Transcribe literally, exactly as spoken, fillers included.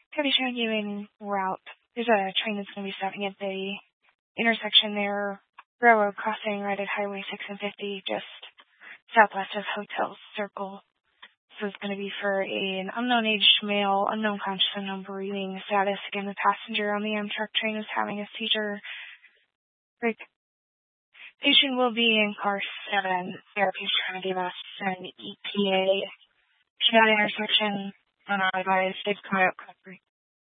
Going to be showing you in route. There's a train that's going to be stopping at the intersection there, railroad crossing right at Highway six and fifty, just southwest of Hotel Circle. This is going to be for an unknown age male, unknown conscious, unknown breathing status. Again, the passenger on the Amtrak train is having a seizure. The patient will be in car seven. Therapy is trying to give us an E P A. To that intersection, unadvised, they've come out quickly.